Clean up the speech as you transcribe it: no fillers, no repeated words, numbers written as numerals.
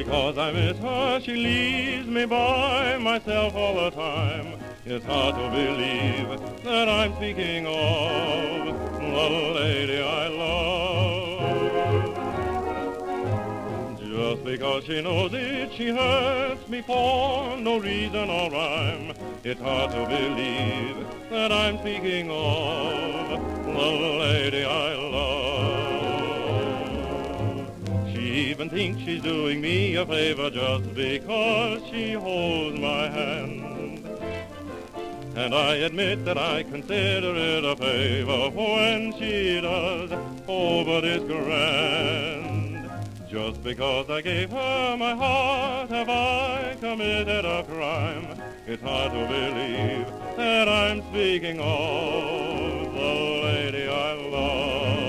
because I miss her, she leaves me by myself all the time. It's hard to believe that I'm speaking of the lady I love. Just because she knows it, she hurts me for no reason or rhyme. It's hard to believe that I'm speaking of the lady I love. She even thinks she's doing me a favor just because she holds my hand. And I admit that I consider it a favor when she does, oh, but it's grand. Just because I gave her my heart, have I committed a crime? It's hard to believe that I'm speaking of the lady I love.